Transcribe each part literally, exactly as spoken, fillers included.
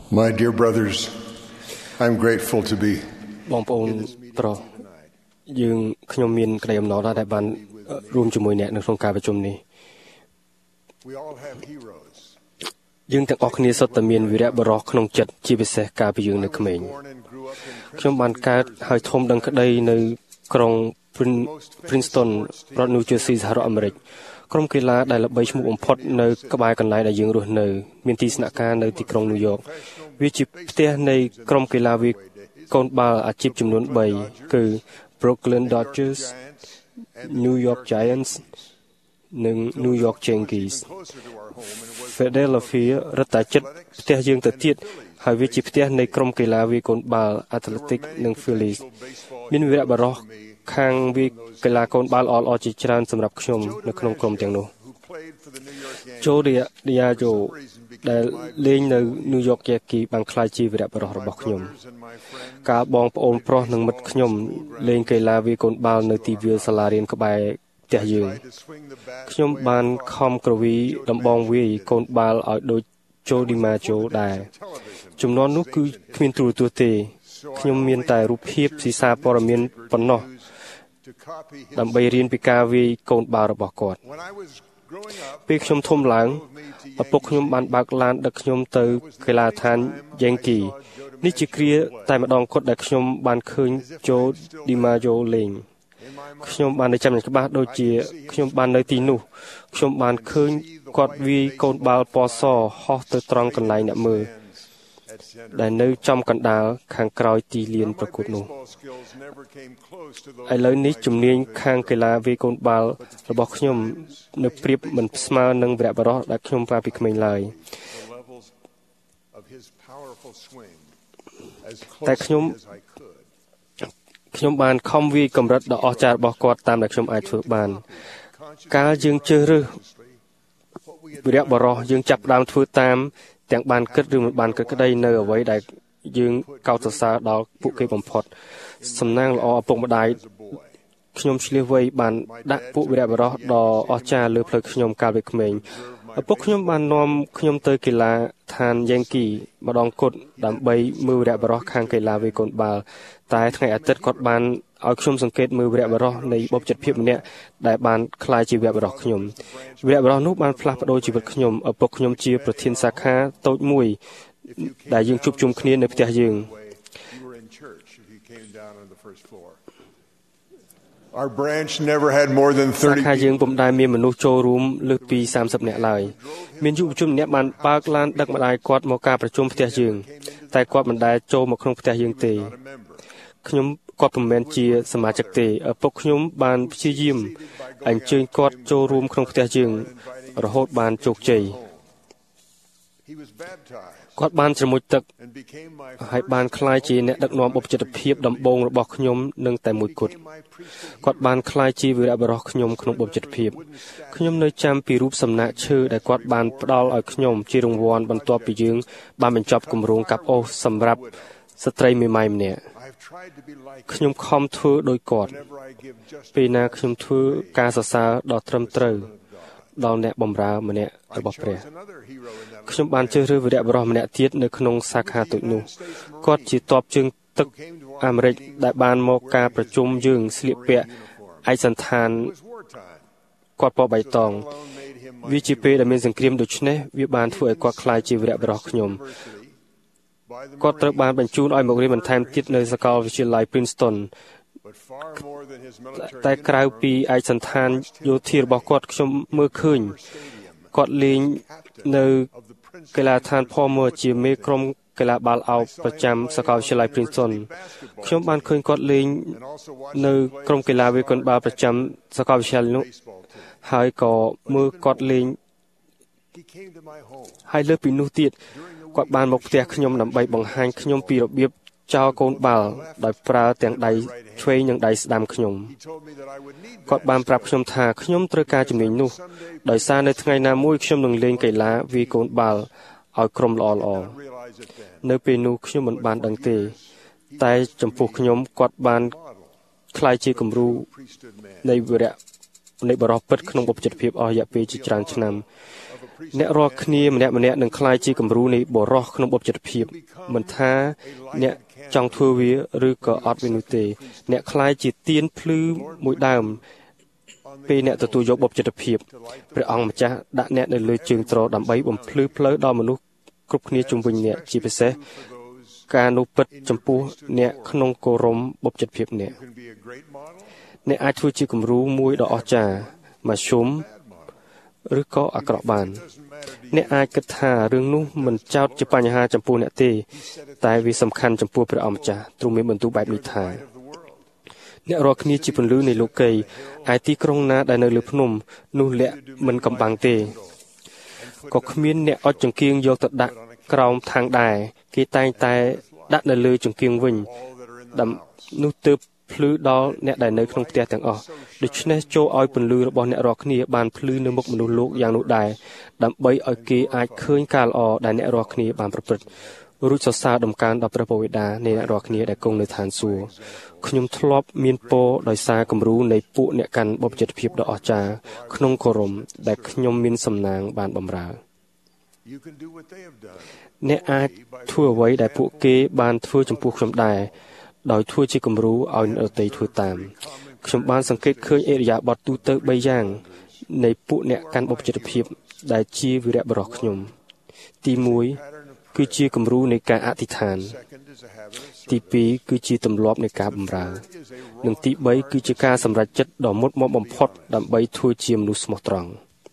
My dear brothers, I'm grateful to be បងប្អូនប្រុសយើងខ្ញុំមានក្តីអំណរដែលបានរួមជាមួយអ្នកនៅក្នុងការប្រជុំនេះយើងទាំងអស់គ្នាសុទ្ធតែមានវីរៈបរិសុទ្ធក្នុងចិត្តជាពិសេសកាលពីយើងនៅក្មេងខ្ញុំបានកើតហើយធំដឹងក្តីនៅក្រុង Princeton រដ្ឋ New Jersey សហរដ្ឋអាមេរិកក្រុមកីឡាដែលល្បីឈ្មោះបំផុតនៅក្បែរកន្លែងដែលយើងរស់នៅមានទីស្នាក់ការនៅទីក្រុង New York វាជាផ្ទះនៃក្រុមកីឡាវាកូនបាល់អាជីពចំនួនបីគឺ Brooklyn Dodgers, New York Giants និង New York Yankees Philadelphia រត់តែជិតផ្ទះយើងទៅទៀតហើយវាជាផ្ទះនៃក្រុមកីឡាវាយកូនបាល់ Athletic និង Phillies មានវីរៈបរិសុទ្ធខាងវាកីឡាកូនបាល់ល្អៗជាច្រើនសម្រាប់ខ្ញុំនៅក្នុងក្រុមទាំងនោះ Joe DiAgio ដែលលេងនៅ New York Yankees បានក្លាយជាវីរៈបរិសុទ្ធរបស់ខ្ញុំកាលបងប្អូនប្រុសនិងមិត្តខ្ញុំលេងកីឡាវាយកូនបាល់នៅទីវាលសាលារៀនក្បែរផ្ទះយើងខ្ញុំបានខំក្រវីដំបងវាយកូនបាល់ឲ្យដូច Joe DiMaggio ដែរចំនួននោះគឺគ្មានទូរទស្សន៍ទេខ្ញុំមានតែរូបភាពស៊ីសាព័ត៌មានប៉ុណ្ណោះដើម្បីរៀនពីការវាយកូនបាល់របស់គាត់ពេលខ្ញុំធំឡើងឪពុកខ្ញុំបានបើកឡានដឹកខ្ញុំទៅកីឡដ្ឋាន Yankee នេះជាគ្រាតែម្ដងគត់ដែលខ្ញុំបានឃើញ Joe DiMaggio លេងខ្ញុំបានចាំច្បាស់ដូចជាខ្ញុំបាននៅទីនោះខ្ញុំបានឃើញគាត់វាយកូនបាល់ពណ៌សហោះទៅត្រង់កន្លែងអ្នកមើលដែលនៅចំកណ្ដាលខាងក្រោយទីលានប្រកួតនោះឥឡូវនេះជំនាញខាងកីឡាវាយកូនបាល់របស់ខ្ញុំនៅប្រៀបមិនស្មើនឹងវីរៈបរិសុទ្ធដែលខ្ញុំប្រាពីក្មេងឡើយតែខ្ញុំខ្ញុំបានខំវាយកម្រិតដ៏អស្ចារ្យរបស់គាត់តាមដែលខ្ញុំអាចធ្វើបានកាលយើងជ្រើសរើសវីរៈបរិសុទ្ធយើងចាប់ផ្ដើមធ្វើតាមទាំងបានគិតឬមិនបានគិតក្តីនៅអ្វីដែលយើងកោតសរសើរដល់ពួកគេបំផុតសំណាងល្អឪពុកម្ដាយខ្ញុំឆ្លៀសវៃបានដាក់ពួកវីរៈបរិសុទ្ធដ៏អស្ចារ្យលើផ្លូវខ្ញុំកាលពីក្មេងឪពុកខ្ញុំបាននាំខ្ញុំទៅកីឡាដ្ឋាន Yankee ម្ដងគត់ដើម្បីមើលវីរៈបរិសុទ្ធខាងកីឡាវាយកូនបាល់តែថ្ងៃអាទិត្យគាត់បានឲ្យខ្ញុំសង្កេតមើលវីរៈបរិសុទ្ធនៃបុព្វជិតភាពម្នាក់ដែលបានក្លាយជាវីរៈបរិសុទ្ធខ្ញុំវីរៈបរិសុទ្ធនោះបានផ្លាស់ប្ដូរជីវិតខ្ញុំឪពុកខ្ញុំជាប្រធានសាខាតូចមួយដែលយើងជួបជុំគ្នានៅផ្ទះយើង Our branch never had more than thirty សាខាយើងពុំដែលមានមនុស្សចូលរួមលើសពីសាមសិបនាក់ឡើយមានយុវជនម្នាក់បានបើកឡានដឹកម្ដាយគាត់មកការប្រជុំផ្ទះយើងតែគាត់មិនដែលចូលមកក្នុងផ្ទះយើងទេខ្ញុំគាត់មិនមែនជាសមាជិកទេឪពុកខ្ញុំបានព្យាយាមអញ្ជើញគាត់ចូលរួមក្នុងផ្ទះយើងរហូតបានជោគជ័យគាត់បានច្រមុជទឹកហើយបានក្លាយជាអ្នកដឹកនាំបុព្វជិតភាពដំបូងរបស់ខ្ញុំនឹងតែមួយគត់គាត់បានក្លាយជាវីរៈបរិសុទ្ធខ្ញុំក្នុងបុព្វជិតភាពខ្ញុំនៅចាំពីរូបសំណាកឈើដែលគាត់បានផ្ដល់ឲ្យខ្ញុំជារង្វាន់បន្ទាប់ពីយើងបានបញ្ចប់គម្រោងកាប់អូសសម្រាប់ស្ត្រីមេម៉ាយម្នាក់ខ្ញុំខំធ្វើដោយគាត់ពេលណាខ្ញុំធ្វើការសរសើរដ៏ត្រឹមត្រូវដល់អ្នកបម្រើម្នាក់របស់ព្រះខ្ញុំបានជ្រើសរើសវីរៈបរិសុទ្ធម្នាក់ទៀតនៅក្នុងសាខាតូចនោះគាត់ជាតបជើងទឹកអាមេរិកដែលបានមកការប្រជុំយើងស្លៀកពាក់ឯកសណ្ឋានគាត់ពណ៌បៃតងវាជាពេលដែលមានសង្គ្រាមដូច្នេះវាបានធ្វើឲ្យគាត់ក្លាយជាវីរៈបរិសុទ្ធខ្ញុំគាត់ត្រូវបានបញ្ជូនឲ្យមករៀនបន្ថែមទៀតនៅសាកលវិទ្យាល័យ Princeton តែក្រៅពីឯកសណ្ឋានយោធារបស់គាត់ខ្ញុំមើលឃើញគាត់លេងនៅកីឡដ្ឋាន Palmer ជាមេក្រុមកីឡាបាល់ឱបប្រចាំសាកលវិទ្យាល័យ Princeton ខ្ញុំបានឃើញគាត់លេងនៅក្រុមកីឡាវាយកូនបាល់ប្រចាំសាកលវិទ្យាល័យនោះហើយក៏មើលគាត់លេងហើយលើសពីនោះទៀតគាត់បានមកផ្ទះខ្ញុំដើម្បីបង្ហាញខ្ញុំពីរបៀបចោលកូនបាល់ដោយប្រើទាំងដៃឆ្វេងនិងដៃស្ដាំខ្ញុំគាត់បានប្រាប់ខ្ញុំថាខ្ញុំត្រូវការជំនាញនោះដោយសារនៅថ្ងៃណាមួយខ្ញុំនឹងលេងកីឡាវាយកូនបាល់ឲ្យក្រុមល្អៗនៅពេលនោះខ្ញុំមិនបានដឹងទេតែចំពោះខ្ញុំគាត់បានក្លាយជាគំរូនៃវីរៈនៃបរិសុទ្ធពិតក្នុងបុព្វជិតភាពអស់រយៈពេលជាច្រើនឆ្នាំអ្នករាល់គ្នាម្នាក់ម្នាក់នឹងក្លាយជាគំរូនៃបរិសុទ្ធក្នុងបុព្វជិតភាពមិនថាអ្នកចង់ធ្វើវាឬក៏អត់វានោះទេអ្នកក្លាយជាទៀនភ្លឺមួយដើមពេលអ្នកទទួលយកបុព្វជិតភាពព្រះអង្គម្ចាស់ដាក់អ្នកនៅលើជើងទ្រដើម្បីបំភ្លឺផ្លូវដល់មនុស្សគ្រប់គ្នាជុំវិញអ្នកជាពិសេសការនោះពិតចំពោះអ្នកក្នុងគោរមបុព្វជិតភាពអ្នកអ្នកអាចធ្វើជាគំរូមួយដ៏អស្ចារ្យមធ្យមឬក៏អាក្រក់បានអ្នកអាចគិតថារឿងនោះមិនចោទជាបញ្ហាចំពោះអ្នកទេតែវាសំខាន់ចំពោះព្រះអង្គម្ចាស់ទ្រង់មានបន្ទូលបែបនេះថាអ្នករាល់គ្នាជាពន្លឺនៃលោកីឯទីក្រុងណាដែលនៅលើភ្នំនោះលាក់មិនកំបាំងទេក៏គ្មានអ្នកអុជចង្គៀងយកទៅដាក់ក្រោមທາງដែរគេតែងតែដាក់នៅលើចង្គៀងវិញដំនោះទើបភ្លឺដល់អ្នកដែលនៅក្នុងផ្ទះទាំងអស់ដូច្នេះចូលឲ្យពន្លឺរបស់អ្នករាល់គ្នាបានភ្លឺនៅមុខមនុស្សលោកយ៉ាងនោះដែរដើម្បីឲ្យគេអាចឃើញការល្អដែលអ្នករាល់គ្នាបានប្រព្រឹត្តរួចសរសើរដំកើងដល់ព្រះបវេដានៃអ្នករាល់គ្នាដែលគង់នៅឋានសួគ៌ខ្ញុំធ្លាប់មានពរដោយសារគំរូនៃពួកអ្នកកាន់បុព្វជិតភាពដ៏អស្ចារ្យក្នុងគោរមដែលខ្ញុំមានសំណាងបានបម្រើអ្នកអាចធ្វើអ្វីដែលពួកគេបានធ្វើចំពោះខ្ញុំដែរដោយធ្វើជាគំរូឲ្យអ្នកដទៃធ្វើតាមខ្ញុំបានសង្កេតឃើញអិរិយាបថទូទៅបីយ៉ាងនៃពួកអ្នកកាន់បុព្វជិតភាពដែលជាវីរបុរសខ្ញុំទីមួយគឺជាគំរូនៃការអធិដ្ឋានទីពីរគឺជាទម្លាប់នៃការបម្រើនិងទីបីគឺជាការសម្រេចចិត្តដ៏មុតមាំបំផុតដើម្បីធ្វើជាមនុស្សស្មោះត្រង់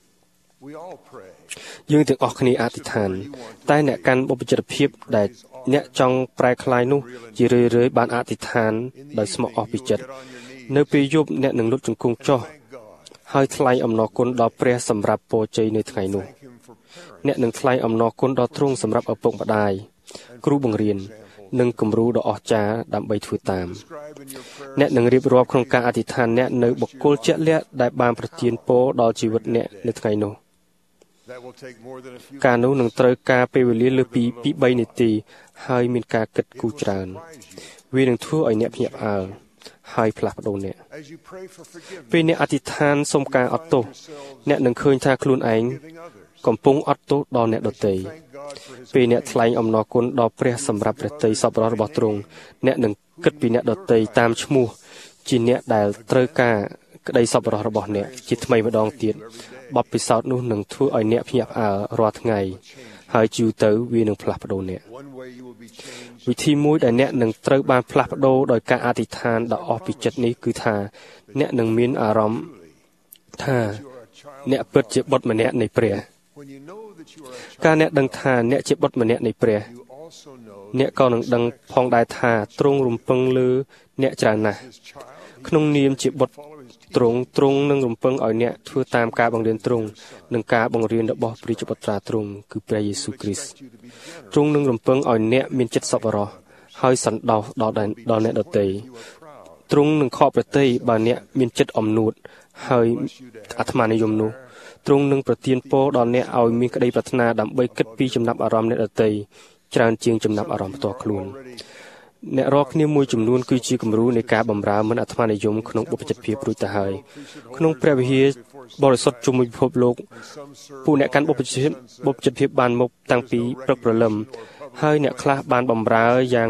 យើងទាំងអស់គ្នាអធិដ្ឋានតែអ្នកកាន់បុព្វជិតភាពដែលអ្នកចង់ប្រែក្លាយនោះជារឿយៗបានអធិដ្ឋានដោយស្មោះអស់ពីចិត្តនៅពេលយប់អ្នកនឹងលុតជង្គង់ចុះហើយថ្លែងអំណរគុណដល់ព្រះសម្រាប់ពរជ័យនៅថ្ងៃនោះអ្នកនឹងថ្លែងអំណរគុណដល់ទ្រង់សម្រាប់ឪពុកម្ដាយគ្រូបង្រៀននិងគំរូដ៏អស្ចារ្យដើម្បីធ្វើតាមអ្នកនឹងរៀបរាប់ក្នុងការអធិដ្ឋានអ្នកនៅបុគ្គលជាក់លាក់ដែលបានប្រទានពរដល់ជីវិតអ្នកនៅថ្ងៃនោះការនោះនឹងត្រូវការពេលវេលាលើសពីពីបីនាទីហើយមានការគិតគូរច្រើនវានឹងធ្វើឲ្យអ្នកភ្ញាក់ផ្អើលហើយផ្លាស់ប្ដូរអ្នកពេលអ្នកអធិដ្ឋានសុំការអត់ទោសអ្នកនឹងឃើញថាខ្លួនឯងកំពុងអត់ទោសដល់អ្នកដទៃពេលអ្នកថ្លែងអំណរគុណដល់ព្រះសម្រាប់ព្រះតីសប្បុរសរបស់ទ្រង់អ្នកនឹងគិតពីអ្នកដទៃតាមឈ្មោះជាអ្នកដែលត្រូវការក្តីសប្បុរសរបស់អ្នកជាថ្មីម្ដងទៀតបទពិសោធន៍នោះនឹងធ្វើឲ្យអ្នកភ្ញាក់ផ្អើលរាល់ថ្ងៃហើយយូរទៅវានឹងផ្លាស់ប្ដូរអ្នកវិធីមួយដែលអ្នកនឹងត្រូវបានផ្លាស់ប្ដូរដោយការអធិដ្ឋានដ៏អស់ពីចិត្តនេះគឺថាអ្នកនឹងមានអារម្មណ៍ថាអ្នកពិតជាបុត្រម្នាក់នៃព្រះការអ្នកដឹងថាអ្នកជាបុត្រម្នាក់នៃព្រះអ្នកក៏នឹងដឹងផងដែរថាទ្រង់រំពឹងលើអ្នកច្រើនណាស់ក្នុងនាមជាបុត្រទ្រង់ទ្រង់នឹងរំពឹងឲ្យអ្នកធ្វើតាមការបង្រៀនទ្រង់និងការបង្រៀនរបស់ព្រះជាបុត្រាទ្រង់គឺព្រះយេស៊ូវគ្រីស្ទទ្រង់នឹងរំពឹងឲ្យអ្នកមានចិត្តសប្បុរសហើយសន្តោសដល់ដល់អ្នកដទៃទ្រង់នឹងខកប្រតិបើអ្នកមានចិត្តអំនួតហើយអាត្មានិយមនោះទ្រង់នឹងប្រទានពរដល់អ្នកឲ្យមានក្តីប្រាថ្នាដើម្បីគិតពីចំណាប់អារម្មណ៍អ្នកដទៃច្រើនជាងចំណាប់អារម្មណ៍ផ្ទាល់ខ្លួនអ្នករាល់គ្នាមួយចំនួនគឺជាគំរូនៃការបម្រើមិនអាត្មានិយមក្នុងបុព្វជិតភាពរួចទៅហើយក្នុងព្រះវិហារបរិសុទ្ធជុំវិញពិភពលោកពួកអ្នកកាន់បុព្វជិតបុព្វជិតភាពបានមកតាំងពីព្រឹកព្រលឹមហើយអ្នកខ្លះបានបម្រើយ៉ាង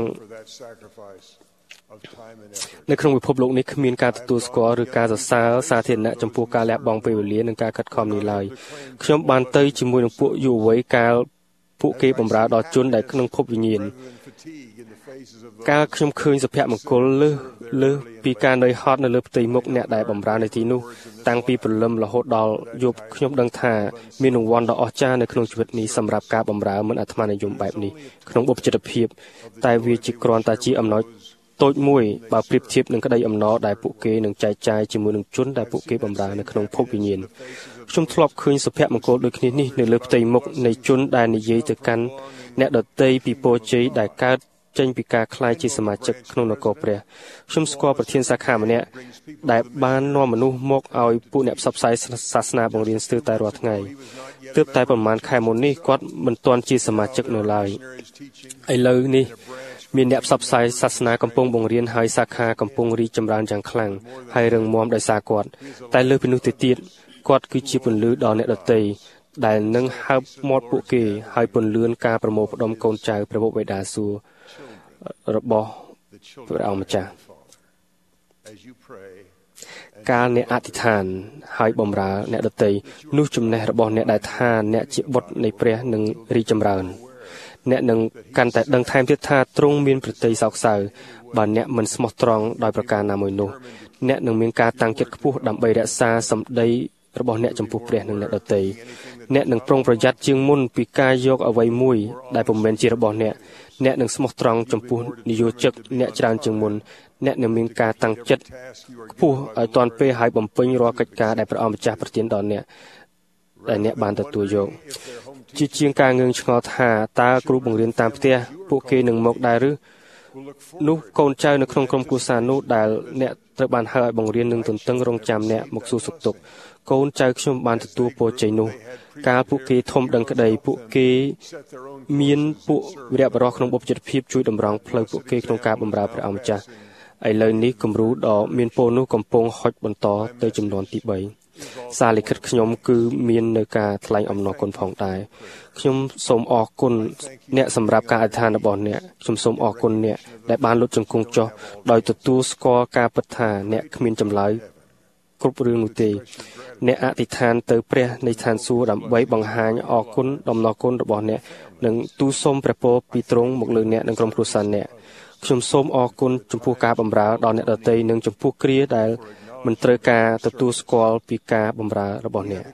នៅក្នុងពិភពលោកនេះគ្មានការទទួលស្គាល់ឬការសរសើរសាធារណៈចំពោះការលះបង់ពេលវេលានិងការខិតខំនេះឡើយខ្ញុំបានទៅជាមួយនឹងពួកយុវវ័យកាលពួកគេបម្រើដល់ជនដែលក្នុងភពវិញ្ញាណកាលខ្ញុំឃើញសុភមង្គលលើសលើសពីការនឿយហត់នៅលើផ្ទៃមុខអ្នកដែលបម្រើនៅទីនោះតាំងពីព្រលឹមរហូតដល់យប់ខ្ញុំដឹងថាមានរង្វាន់ដ៏អស្ចារ្យនៅក្នុងជីវិតនេះសម្រាប់ការបម្រើមិនអាត្មានិយមបែបនេះក្នុងបុព្វជិតភាពតែវាជាគ្រាន់តែជាអំណោយតូចមួយបើប្រៀបធៀបនឹងក្តីអំណរដែលពួកគេនឹងចែកចាយជាមួយនឹងជនដែលពួកគេបម្រើនៅក្នុងភពវិញ្ញាណខ្ញុំធ្លាប់ឃើញសុភមង្គលដូចគ្នានេះនៅលើផ្ទៃមុខនៃជនដែលនិយាយទៅកាន់អ្នកដទៃពីពរជ័យដែលកើតចេញពីការក្លាយជាសមាជិកក្នុងនគរព្រះខ្ញុំស្គាល់ប្រធានសាខាម្នាក់ដែលបាននាំមនុស្សមកឲ្យពួកអ្នកផ្សព្វផ្សាយសាសនាបង្រៀនស្ទើរតែរាល់ថ្ងៃទើបតែប្រហែលខែមុននេះគាត់មិនទាន់ជាសមាជិកនៅឡើយឥឡូវនេះមានអ្នកផ្សព្វផ្សាយសាសនាកំពុងបង្រៀនហើយសាខាកំពុងរីកចម្រើនយ៉ាងខ្លាំងហើយរឹងមាំដោយសារគាត់តែលើពីនោះទៅទៀតគាត់គឺជាពន្លឺដល់អ្នកដទៃដែលនឹងហើបមាត់ពួកគេហើយពន្លឿនការប្រមូលផ្ដុំកូនចៅព្រះបុព្វបិតាសួគ៌របស់ព្រះអង្គម្ចាស់កាលអ្នកអធិដ្ឋានហើយបម្រើអ្នកដទៃនោះចំណេះរបស់អ្នកដែលថាអ្នកជាបុត្រនៃព្រះនឹងរីកចម្រើនអ្នកនឹងកាន់តែដឹងថែមទៀតថាទ្រង់មានប្រតិសោកសៅបើអ្នកមិនស្មោះត្រង់ដោយប្រការណាមួយនោះអ្នកនឹងមានការតាំងចិត្តខ្ពស់ដើម្បីរក្សាសម្ដីរបស់អ្នកចំពោះព្រះនិងអ្នកដទៃអ្នកនឹងប្រុងប្រយ័ត្នជាងមុនពីការយកអ្វីមួយដែលពុំមែនជារបស់អ្នកអ្នកនឹងស្មោះត្រង់ចំពោះនិយោជិកអ្នកច្រើនជាងមុនអ្នកនឹងមានការតាំងចិត្តខ្ពស់ឲ្យទាន់ពេលហើយបំពេញរាល់កិច្ចការដែលព្រះអង្គម្ចាស់ប្រទានដល់អ្នកដែលអ្នកបានទទួលយកជាជាងការងឿងឆ្ងល់ថាតើគ្រូបង្រៀនតាមផ្ទះពួកគេនឹងមកដែរឬនោះកូនចៅនៅក្នុងក្រុមគ្រួសារនោះដែលអ្នកត្រូវបានហៅឲ្យបង្រៀននឹងទន្ទឹងរង់ចាំអ្នកមកសួរសុខទុក្ខកូនចៅខ្ញុំបានទទួលពរជ័យនោះកាលពួកគេធំដឹងក្តីពួកគេមានពួកវីរបុរសក្នុងបុព្វជិតភាពជួយតម្រង់ផ្លូវពួកគេក្នុងការបម្រើព្រះអង្គម្ចាស់ឥឡូវនេះគំរូដ៏មានពរនោះកំពុងហុចបន្តទៅចំនួនទីបីសារលិខិតខ្ញុំគឺមាននៅការថ្លែងអំណរគុណផងដែរខ្ញុំសូមអរគុណអ្នកសម្រាប់ការអធិដ្ឋានរបស់អ្នកខ្ញុំសូមអរគុណអ្នកដែលបានលុតជង្គង់ចុះដោយទទួលស្គាល់ការពិតថាអ្នកគ្មានចម្លើយគ្រប់រឿងនោះទេអ្នកអធិដ្ឋានទៅព្រះនៃឋានសួគ៌ដើម្បីបង្ហាញអរគុណដំណរគុណរបស់អ្នកនិងទូលសូមព្រះពរពីទ្រង់មកលើអ្នកនិងក្រុមគ្រួសារអ្នកខ្ញុំសូមអរគុណចំពោះការបម្រើដល់អ្នកដទៃនិងចំពោះគ្រាដែលមិនត្រូវការទទួលស្គាល់ពីការបម្រើរបស់អ្នក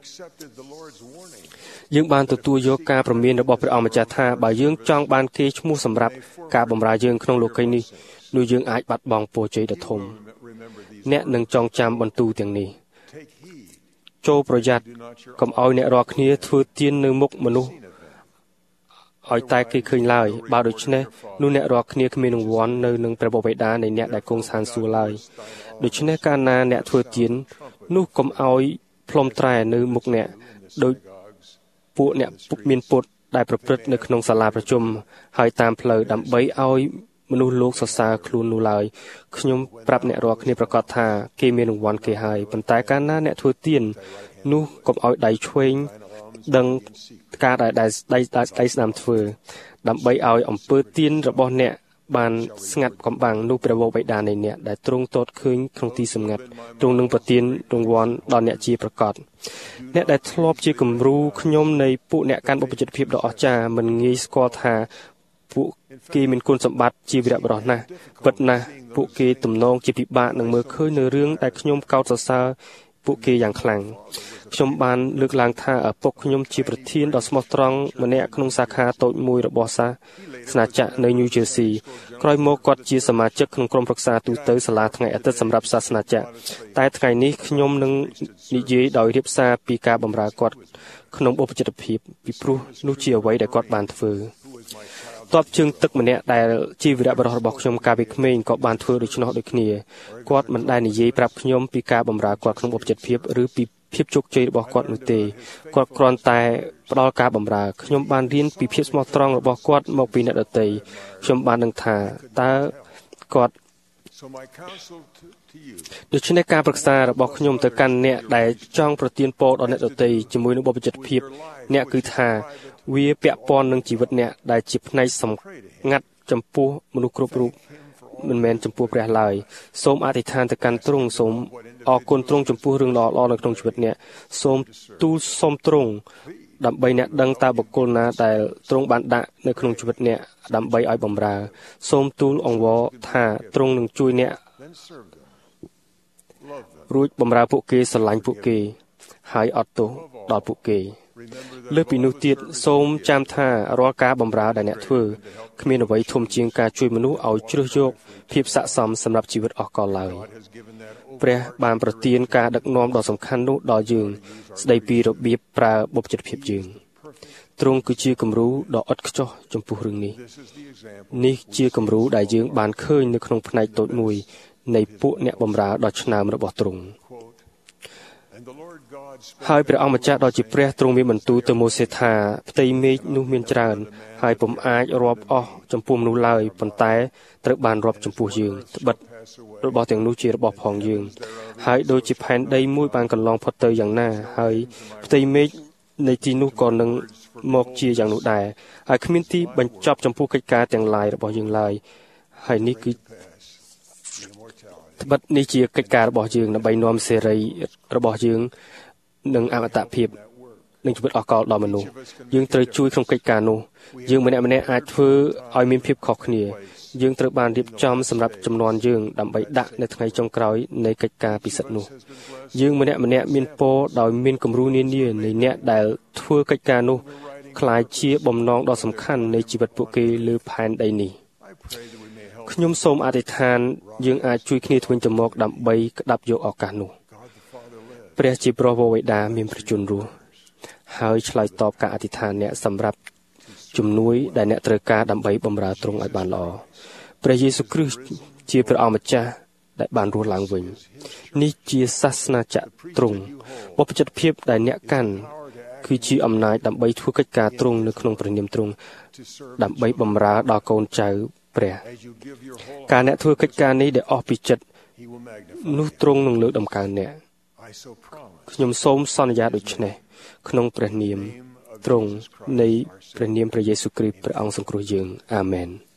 យើងបានទទួលយកការព្រមានរបស់ព្រះអង្គម្ចាស់ថាបើយើងចង់បានគេឈ្មោះសម្រាប់ការបម្រើយើងក្នុងលោកីនេះនោះយើងអាចបាត់បង់ពរជ័យដ៏ធំអ្នកនឹងចងចាំបន្ទូលទាំងនេះចូលប្រយ័ត្នកុំឲ្យអ្នករាល់គ្នាធ្វើទាននៅមុខមនុស្សឲ្យតែគេឃើញឡើយបើដូច្នេះនោះអ្នករាល់គ្នាគ្មានរង្វាន់នៅនឹងព្រះបុព្វបិតានៃអ្នកដែលគង់ស្ថានសួគ៌ឡើយដូច្នេះកាលណាអ្នកធ្វើទាននោះកុំឲ្យផ្លុំត្រែនៅមុខអ្នកដោយពួកអ្នកមានពុតដែលប្រព្រឹត្តនៅក្នុងសាលាប្រជុំហើយតាមផ្លូវដើម្បីឲ្យមនុស្សលោកសរសើរខ្លួននោះឡើយខ្ញុំប្រាប់អ្នករាល់គ្នាប្រកាសថាគេមានរង្វាន់គេហើយប៉ុន្តែកាលណាអ្នកធ្វើទាននោះកុំឲ្យដៃឆ្វេងដឹងការដែលដៃដៃដៃស្ដាំធ្វើដើម្បីឲ្យអំពើទានរបស់អ្នកបានស្ងាត់កំបាំងនោះព្រះវរបិតានៃអ្នកដែលទ្រង់ទតឃើញក្នុងទីសម្ងាត់ទ្រង់នឹងប្រទានរង្វាន់ដល់អ្នកជាប្រកបអ្នកដែលធ្លាប់ជាគំរូខ្ញុំនៃពួកអ្នកកាន់បុព្វជិតភាពដ៏អស្ចារ្យមិនងាយស្គាល់ថាពួកគេមានគុណសម្បត្តិជាវីរបុរសណាស់ពិតណាស់ពួកគេទំនងជាពិបាកនឹងមើលឃើញនៅរឿងដែលខ្ញុំកោតសរសើរពួកគេយ៉ាងខ្លាំងខ្ញុំបានលើកឡើងថាឪពុកខ្ញុំជាប្រធានដ៏ស្មោះត្រង់ម្នាក់ក្នុងសាខាតូចមួយរបស់សាសនាចក្រនៅ New Jersey ក្រោយមកគាត់ជាសមាជិកក្នុងក្រុមប្រឹក្សាទូទៅសាលាថ្ងៃអាទិត្យសម្រាប់សាសនាចក្រតែថ្ងៃនេះខ្ញុំនឹងនិយាយដោយរៀបសារពីការបម្រើគាត់ក្នុងឧបជិតភាពពីព្រោះនោះជាអ្វីដែលគាត់បានធ្វើតបជើងទឹកម្នាក់ដែលជាវីរបុរសរបស់ខ្ញុំកាលពីក្មេងក៏បានធ្វើដូច្នោះដូចគ្នាគាត់មិនដែលនិយាយប្រាប់ខ្ញុំពីការបម្រើគាត់ក្នុងឧបជិតភាពឬពីភាពជោគជ័យរបស់គាត់នោះទេគាត់គ្រាន់តែផ្ដល់ការបម្រើខ្ញុំបានរៀនពីភាពស្មោះត្រង់របស់គាត់មកពីអ្នកដទៃខ្ញុំបានដឹងថាតើគាត់ដូច្នេះការប្រឹក្សារបស់ខ្ញុំទៅកាន់អ្នកដែលចង់ប្រទានពរដល់អ្នកដទៃជាមួយនឹងបុព្វជិតភាពអ្នកគឺថាវាពាក់ព័ន្ធនឹងជីវិតអ្នកដែលជាផ្នែកសម្ងាត់ចំពោះមនុស្សគ្រប់រូបមិនមែនចំពោះព្រះឡើយសូមអធិដ្ឋានទៅកាន់ទ្រង់សូមអរគុណទ្រង់ចំពោះរឿងល្អៗនៅក្នុងជីវិតអ្នកសូមទូលសូមទ្រង់ដើម្បីអ្នកដឹងតើបុគ្គលណាដែលទ្រង់បានដាក់នៅក្នុងជីវិតអ្នកដើម្បីឲ្យបម្រើសូមទូលអង្វរថាទ្រង់នឹងជួយអ្នករួចបម្រើពួកគេស្រឡាញ់ពួកគេហើយអត់ទោសដល់ពួកគេលើសពីនោះទៀតសូមចាំថារាល់ការបម្រើដែលអ្នកធ្វើគ្មានអ្វីធំជាងការជួយមនុស្សឲ្យជ្រើសយកភាពស័ក្តិសមសម្រាប់ជីវិតអស់កលឡើយព្រះបានប្រទានការដឹកនាំដ៏សំខាន់នោះដល់យើងស្ដីពីរបៀបប្រើបុព្វជិតភាពយើងទ្រង់គឺជាគំរូដ៏ឥតខ្ចោះចំពោះរឿងនេះនេះជាគំរូដែលយើងបានឃើញនៅក្នុងផ្នែកតូចមួយនៃពួកអ្នកបម្រើដ៏ឆ្នើមរបស់ទ្រង់ហើយព្រះអង្គម្ចាស់ដ៏ជាព្រះទ្រង់មានបន្ទូលទៅម៉ូសេថាផ្ទៃមេឃនោះមានច្រើនហើយពុំអាចរាប់អស់ចំពោះមនុស្សឡើយប៉ុន្តែត្រូវបានរាប់ចំពោះយើងត្បិតរបស់ទាំងនោះជារបស់ផងយើងហើយដូចជាផែនដីមួយបានកន្លងផុតទៅយ៉ាងណាហើយផ្ទៃមេឃនៃទីនោះក៏នឹងមកជាយ៉ាងនោះដែរហើយគ្មានទីបញ្ចប់ចំពោះកិច្ចការទាំងឡាយរបស់យើងឡើយហើយនេះគឺត្បិតនេះជាកិច្ចការរបស់យើងដើម្បីនាំសេរីរបស់យើងនិងអមតភាពនិងជីវិតអស់កលដល់មនុស្សយើងត្រូវជួយក្នុងកិច្ចការនោះយើងម្នាក់ម្នាក់អាចធ្វើឲ្យមានភាពខុសគ្នាយើងត្រូវបានរៀបចំសម្រាប់ចំនួនយើងដើម្បីដាក់នៅថ្ងៃចុងក្រោយនៃកិច្ចការពិសិដ្ឋនោះយើងម្នាក់ម្នាក់មានពរដោយមានគំរូនានានៃអ្នកដែលធ្វើកិច្ចការនោះคล้ายជាបំណងដ៏សំខាន់នៃជីវិតពួកគេលើផែនដីនេះខ្ញុំសូមអធិដ្ឋានយើងអាចជួយគ្នាទៅវិញទៅមកដើម្បីក្តាប់យកឱកាសនោះព្រះជាព្រះវរបិតាមានព្រះជន្មរស់ហើយឆ្លើយតបការអធិដ្ឋានអ្នកសម្រាប់ជំនួយដែលអ្នកត្រូវការដើម្បីបម្រើទ្រង់ឲ្យបានល្អព្រះយេស៊ូវគ្រីស្ទជាព្រះអម្ចាស់ដែលបានរស់ឡើងវិញនេះជាសាសនាចក្រទ្រង់បុព្វជិតភាពដែលអ្នកកាន់គឺជាអំណាចដើម្បីធ្វើកិច្ចការទ្រង់នៅក្នុងព្រះនាមទ្រង់ដើម្បីបម្រើដល់កូនចៅព្រះការអ្នកធ្វើកិច្ចការនេះដែលអស់ពីចិត្តនោះទ្រង់នឹងលើកដំកើងអ្នកខ្ញុំសូមសន្យាដូចនេះក្នុងព្រះនាមទ្រង់នៃព្រះនាមព្រះយេស៊ូវគ្រីស្ទព្រះអង្គសង្គ្រោះយើងអាមែន